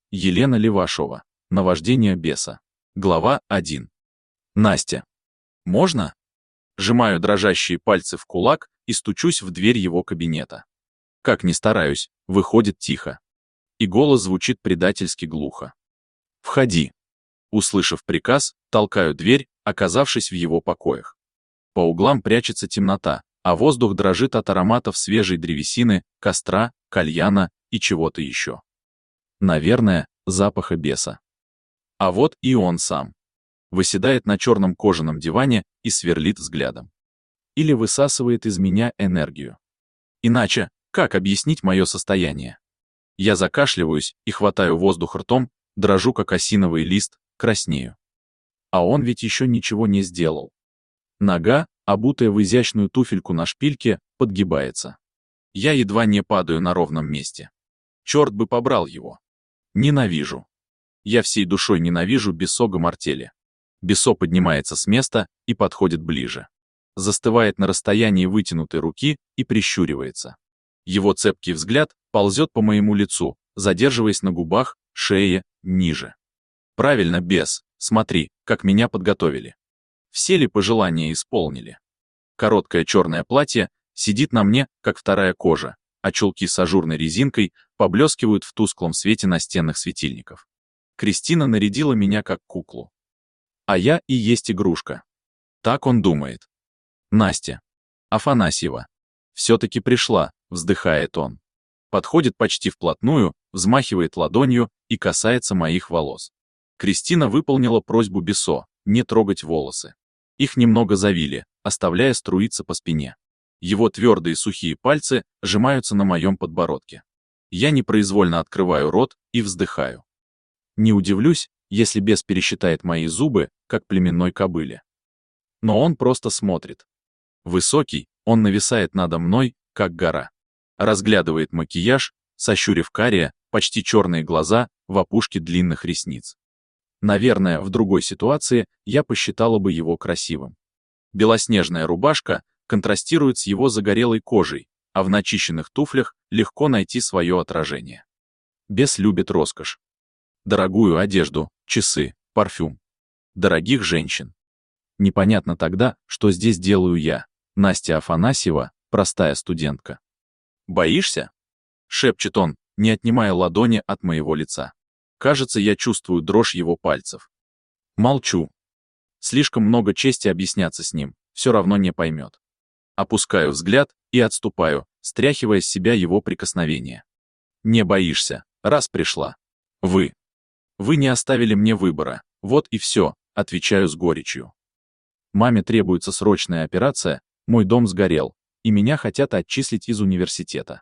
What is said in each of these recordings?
Елена Левашова. Наваждение беса. Глава 1. Настя. Можно? Сжимаю дрожащие пальцы в кулак и стучусь в дверь его кабинета. Как ни стараюсь, выходит тихо. И голос звучит предательски глухо. «Входи». Услышав приказ, толкаю дверь, оказавшись в его покоях. По углам прячется темнота, а воздух дрожит от ароматов свежей древесины, костра, кальяна и чего-то еще. Наверное, запаха беса. А вот и он сам. Выседает на черном кожаном диване и сверлит взглядом. Или высасывает из меня энергию. Иначе, как объяснить мое состояние? Я закашливаюсь и хватаю воздух ртом, дрожу как осиновый лист, краснею. А он ведь еще ничего не сделал. Нога, обутая в изящную туфельку на шпильке, подгибается. Я едва не падаю на ровном месте. Черт бы побрал его. Ненавижу. Я всей душой ненавижу Бесо Гамартели. Бесо поднимается с места и подходит ближе. Застывает на расстоянии вытянутой руки и прищуривается. Его цепкий взгляд ползет по моему лицу, задерживаясь на губах, шее, ниже. Правильно, бес, смотри, как меня подготовили. Все ли пожелания исполнили? Короткое черное платье сидит на мне, как вторая кожа, а чулки с ажурной резинкой поблескивают в тусклом свете настенных светильников. Кристина нарядила меня как куклу. А я и есть игрушка. Так он думает. Настя. Афанасьева. Все-таки пришла, вздыхает он. Подходит почти вплотную, взмахивает ладонью и касается моих волос. Кристина выполнила просьбу Бесо не трогать волосы. Их немного завили, оставляя струиться по спине. Его твердые сухие пальцы сжимаются на моем подбородке. Я непроизвольно открываю рот и вздыхаю. Не удивлюсь, если бес пересчитает мои зубы, как племенной кобыле. Но он просто смотрит. Высокий, он нависает надо мной, как гора. Разглядывает макияж, сощурив карие, почти черные глаза в опушке длинных ресниц. Наверное, в другой ситуации я посчитала бы его красивым. Белоснежная рубашка контрастирует с его загорелой кожей, а в начищенных туфлях легко найти свое отражение. Бес любит роскошь. Дорогую одежду, часы, парфюм. Дорогих женщин. Непонятно тогда, что здесь делаю я, Настя Афанасьева, простая студентка. «Боишься?» — шепчет он, не отнимая ладони от моего лица. Кажется, я чувствую дрожь его пальцев. Молчу. Слишком много чести объясняться с ним, все равно не поймет. Опускаю взгляд и отступаю, стряхивая с себя его прикосновение. «Не боишься, раз пришла. Вы не оставили мне выбора, вот и все», отвечаю с горечью. Маме требуется срочная операция, мой дом сгорел, и меня хотят отчислить из университета.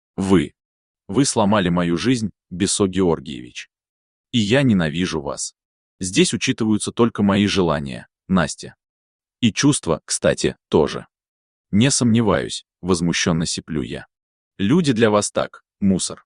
Вы сломали мою жизнь, Бесо Георгиевич. И я ненавижу вас. Здесь учитываются только мои желания, Настя. И чувства, кстати, тоже. Не сомневаюсь, возмущенно сиплю я. Люди для вас так, мусор.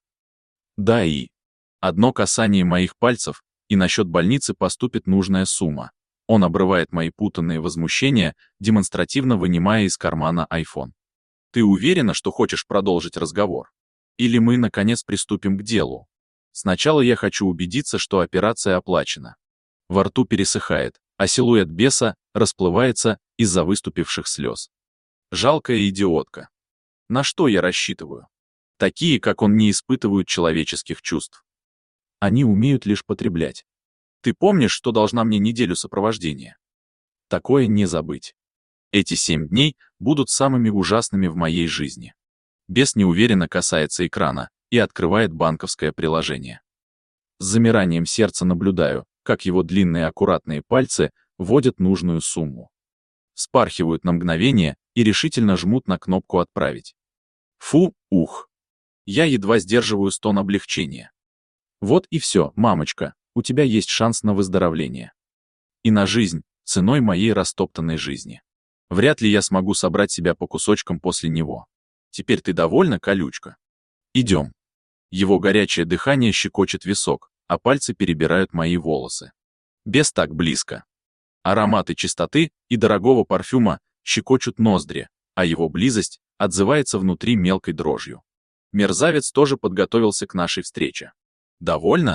Да и одно касание моих пальцев, и на счет больницы поступит нужная сумма. Он обрывает мои путанные возмущения, демонстративно вынимая из кармана iPhone. Ты уверена, что хочешь продолжить разговор? Или мы, наконец, приступим к делу? Сначала я хочу убедиться, что операция оплачена. Во рту пересыхает, а силуэт беса расплывается из-за выступивших слез. Жалкая идиотка. На что я рассчитываю? Такие, как он, не испытывают человеческих чувств. Они умеют лишь потреблять. Ты помнишь, что должна мне неделю сопровождения? Такое не забыть. Эти 7 дней будут самыми ужасными в моей жизни. Бес неуверенно касается экрана и открывает банковское приложение. С замиранием сердца наблюдаю, как его длинные аккуратные пальцы вводят нужную сумму. Вспархивают на мгновение и решительно жмут на кнопку «Отправить». Фу, ух. Я едва сдерживаю стон облегчения. Вот и все, мамочка, у тебя есть шанс на выздоровление. И на жизнь, ценой моей растоптанной жизни. Вряд ли я смогу собрать себя по кусочкам после него. Теперь ты довольна, колючка? Идем. Его горячее дыхание щекочет висок, а пальцы перебирают мои волосы. Бес так близко. Ароматы чистоты и дорогого парфюма щекочут ноздри, а его близость отзывается внутри мелкой дрожью. Мерзавец тоже подготовился к нашей встрече. Довольно?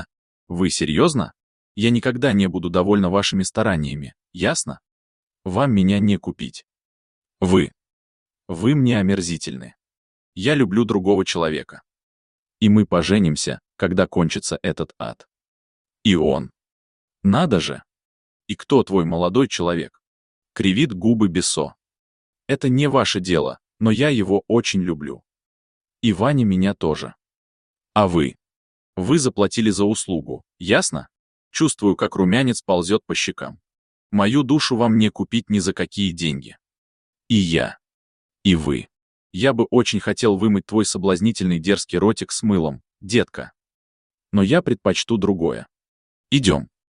Вы серьезно? Я никогда не буду довольна вашими стараниями, ясно? Вам меня не купить. Вы мне омерзительны. Я люблю другого человека. И мы поженимся, когда кончится этот ад. И он. Надо же. И кто твой молодой человек? Кривит губы Бессо. Это не ваше дело, но я его очень люблю. И Ваня меня тоже. А вы? Вы заплатили за услугу, ясно? Чувствую, как румянец ползет по щекам. Мою душу вам не купить ни за какие деньги. И я. И вы. Я бы очень хотел вымыть твой соблазнительный дерзкий ротик с мылом, детка. Но я предпочту другое. Идем.